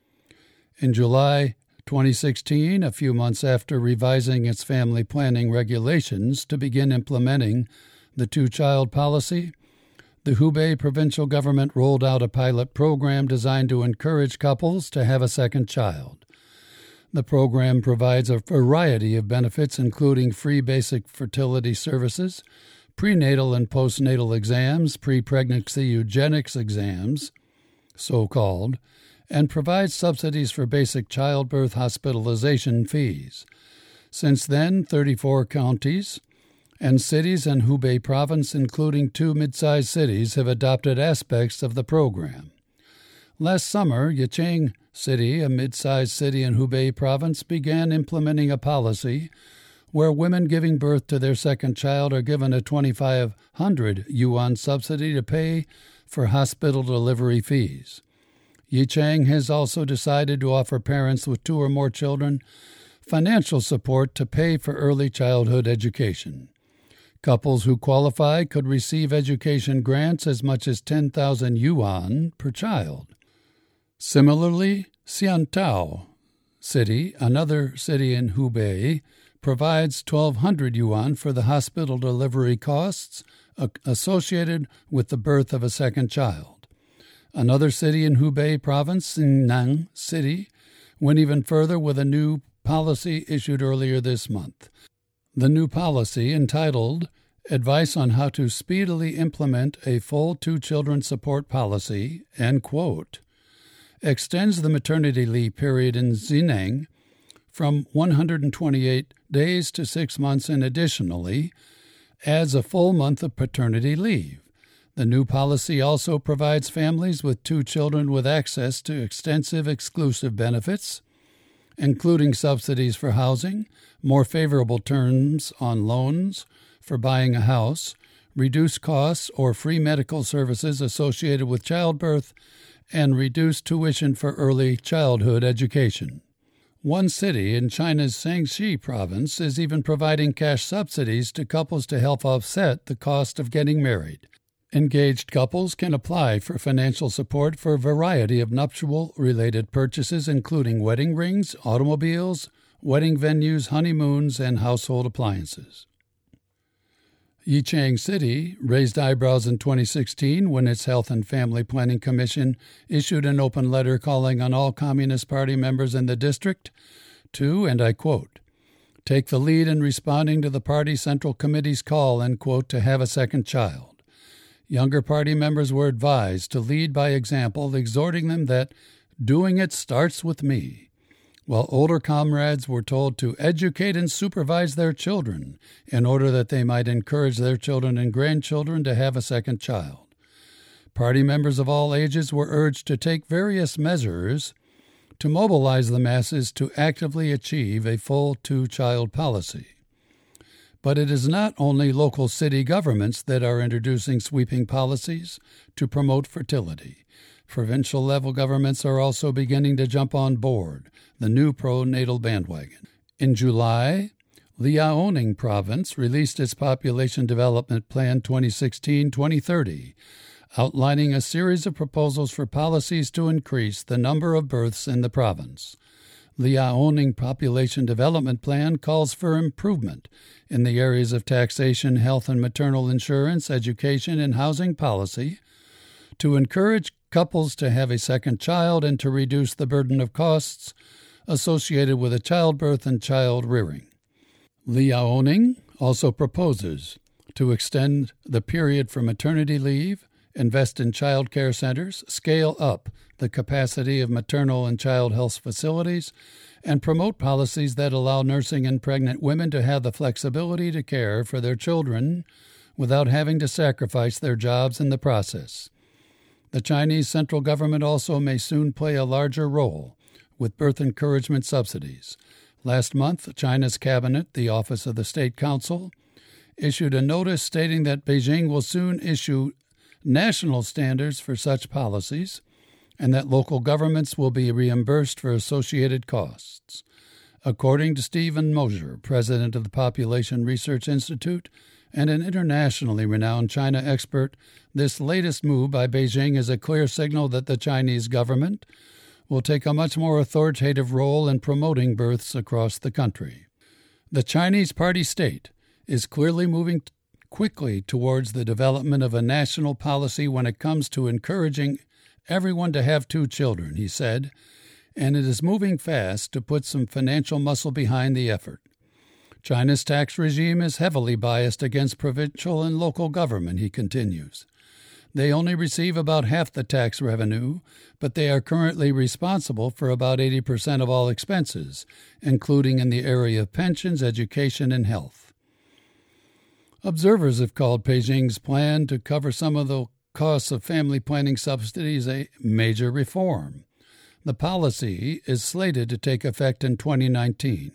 In July 2016, a few months after revising its family planning regulations to begin implementing the 2-child policy, the Hubei provincial government rolled out a pilot program designed to encourage couples to have a second child. The program provides a variety of benefits, including free basic fertility services, prenatal and postnatal exams, pre-pregnancy eugenics exams, so-called, and provides subsidies for basic childbirth hospitalization fees. Since then, 34 counties and cities in Hubei province, including 2 mid-sized cities, have adopted aspects of the program. Last summer, Yicheng City, a mid-sized city in Hubei province, began implementing a policy where women giving birth to their second child are given a 2,500 yuan subsidy to pay for hospital delivery fees. Yicheng has also decided to offer parents with 2 or more children financial support to pay for early childhood education. Couples who qualify could receive education grants as much as 10,000 yuan per child. Similarly, Xiantao City, another city in Hubei, provides 1,200 yuan for the hospital delivery costs associated with the birth of a second child. Another city in Hubei province, Xinnan City, went even further with a new policy issued earlier this month. The new policy, entitled Advice on How to Speedily Implement a Full 2-Children Support Policy, end quote, extends the maternity leave period in Xinnan from 128 days to 6 months and additionally adds a full month of paternity leave. The new policy also provides families with 2 children with access to extensive exclusive benefits, including subsidies for housing, more favorable terms on loans for buying a house, reduced costs or free medical services associated with childbirth, and reduced tuition for early childhood education. One city in China's Shaanxi province is even providing cash subsidies to couples to help offset the cost of getting married. Engaged couples can apply for financial support for a variety of nuptial-related purchases, including wedding rings, automobiles, wedding venues, honeymoons, and household appliances. Yicheng City raised eyebrows in 2016 when its Health and Family Planning Commission issued an open letter calling on all Communist Party members in the district to, and I quote, take the lead in responding to the party Central Committee's call, end quote, to have a second child. Younger party members were advised to lead by example, exhorting them that doing it starts with me, while older comrades were told to educate and supervise their children in order that they might encourage their children and grandchildren to have a second child. Party members of all ages were urged to take various measures to mobilize the masses to actively achieve a full 2-child policy. But it is not only local city governments that are introducing sweeping policies to promote fertility. Provincial level governments are also beginning to jump on board the new pro-natal bandwagon. In July, Liaoning Province released its Population Development Plan 2016-2030, outlining a series of proposals for policies to increase the number of births in the province. Liaoning Population Development Plan calls for improvement in the areas of taxation, health and maternal insurance, education, and housing policy to encourage couples to have a second child and to reduce the burden of costs associated with a childbirth and child rearing. Liaoning also proposes to extend the period for maternity leave, invest in child care centers, scale up the capacity of maternal and child health facilities, and promote policies that allow nursing and pregnant women to have the flexibility to care for their children without having to sacrifice their jobs in the process. The Chinese central government also may soon play a larger role with birth encouragement subsidies. Last month, China's cabinet, the Office of the State Council, issued a notice stating that Beijing will soon issue national standards for such policies and that local governments will be reimbursed for associated costs. According to Stephen Mosher, president of the Population Research Institute and an internationally renowned China expert, this latest move by Beijing is a clear signal that the Chinese government will take a much more authoritative role in promoting births across the country. The Chinese party state is clearly moving quickly towards the development of a national policy when it comes to encouraging everyone to have 2 children, he said, and it is moving fast to put some financial muscle behind the effort. China's tax regime is heavily biased against provincial and local government, he continues. They only receive about half the tax revenue, but they are currently responsible for about 80% of all expenses, including in the area of pensions, education, and health. Observers have called Beijing's plan to cover some of the costs of family planning subsidies a major reform. The policy is slated to take effect in 2019.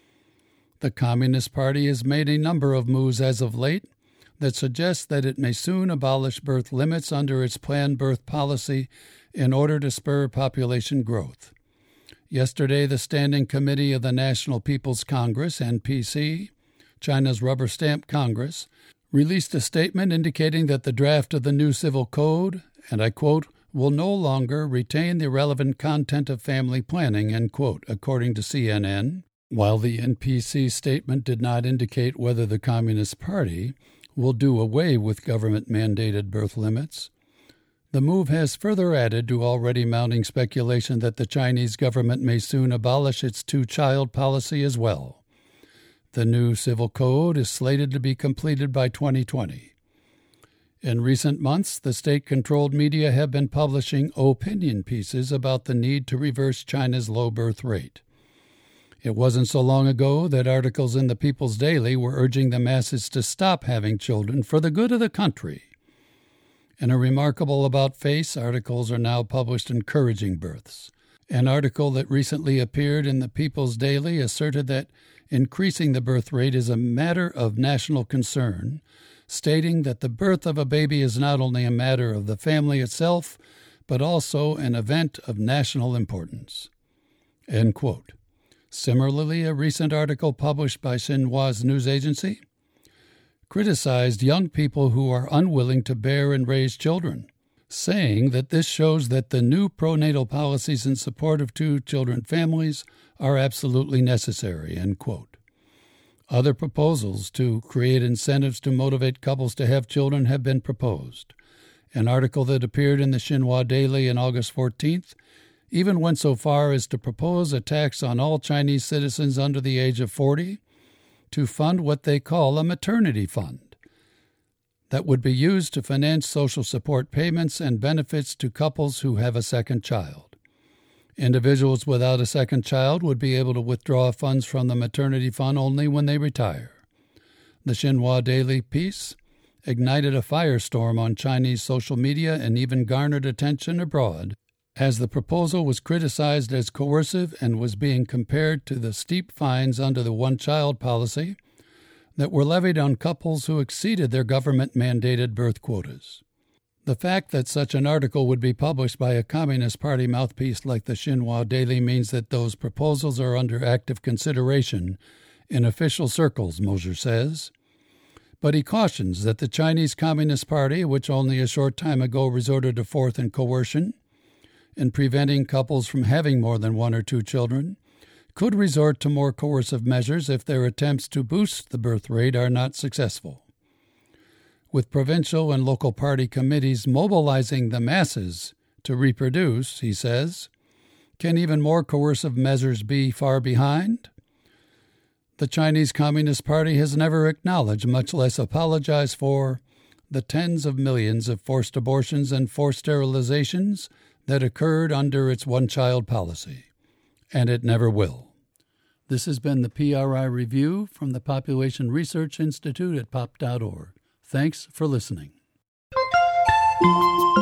The Communist Party has made a number of moves as of late that suggest that it may soon abolish birth limits under its planned birth policy in order to spur population growth. Yesterday, the Standing Committee of the National People's Congress, NPC, China's rubber stamp Congress, released a statement indicating that the draft of the new civil code, and I quote, will no longer retain the relevant content of family planning, end quote, according to CNN. While the NPC statement did not indicate whether the Communist Party will do away with government-mandated birth limits, the move has further added to already mounting speculation that the Chinese government may soon abolish its 2-child policy as well. The new civil code is slated to be completed by 2020. In recent months, the state-controlled media have been publishing opinion pieces about the need to reverse China's low birth rate. It wasn't so long ago that articles in the People's Daily were urging the masses to stop having children for the good of the country. In a remarkable about-face, articles are now published encouraging births. An article that recently appeared in the People's Daily asserted that increasing the birth rate is a matter of national concern, stating that the birth of a baby is not only a matter of the family itself, but also an event of national importance. End quote. Similarly, a recent article published by Xinhua's news agency criticized young people who are unwilling to bear and raise children, saying that this shows that the new pronatal policies in support of 2-children families are absolutely necessary, end quote. Other proposals to create incentives to motivate couples to have children have been proposed. An article that appeared in the Xinhua Daily on August 14th even went so far as to propose a tax on all Chinese citizens under the age of 40 to fund what they call a maternity fund that would be used to finance social support payments and benefits to couples who have a second child. Individuals without a second child would be able to withdraw funds from the maternity fund only when they retire. The Xinhua Daily piece ignited a firestorm on Chinese social media and even garnered attention abroad, as the proposal was criticized as coercive and was being compared to the steep fines under the one-child policy that were levied on couples who exceeded their government-mandated birth quotas. The fact that such an article would be published by a Communist Party mouthpiece like the Xinhua Daily means that those proposals are under active consideration in official circles, Mosher says. But he cautions that the Chinese Communist Party, which only a short time ago resorted to force and coercion in preventing couples from having more than one or two children, could resort to more coercive measures if their attempts to boost the birth rate are not successful. With provincial and local party committees mobilizing the masses to reproduce, he says, can even more coercive measures be far behind? The Chinese Communist Party has never acknowledged, much less apologized for, the tens of millions of forced abortions and forced sterilizations that occurred under its one-child policy, and it never will. This has been the PRI Review from the Population Research Institute at pop.org. Thanks for listening.